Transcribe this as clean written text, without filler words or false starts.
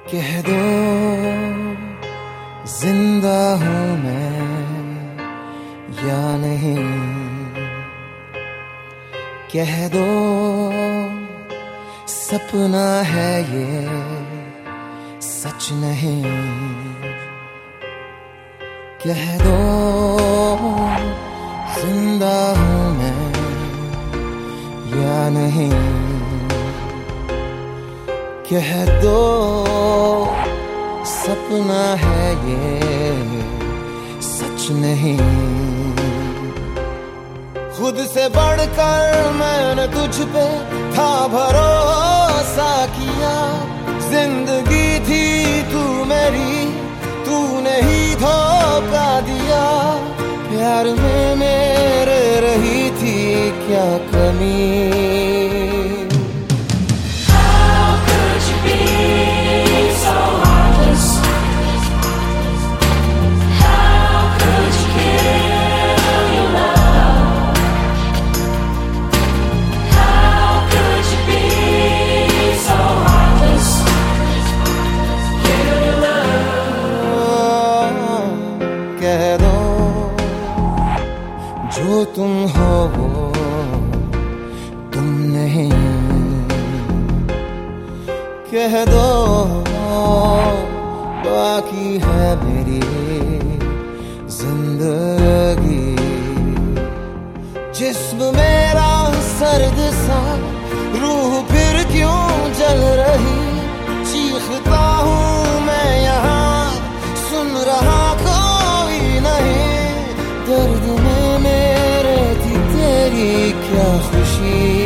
कह दो जिंदा हूँ मैं या नहीं, कह दो सपना है ये सच नहीं, कह दो जिंदा हूँ मैं या नहीं, कह दो सपना है ये सच नहीं। खुद से बढ़कर मैंने तुझ पे था भरोसा किया, जिंदगी थी तू मेरी, तूने ही धोखा दिया। प्यार में मेरे रही थी क्या कमी, कह दो जो तुम हो वो तुम नहीं, कह दो बाकी है मेरी जिंदगी। जिस्म मेरा सर्द सा, रूह फिर क्यों जल रही, चीखता हूँ मैं यहाँ सुन रहा कोई नहीं। दर्द में मेरे थी तेरी क्या खुशी,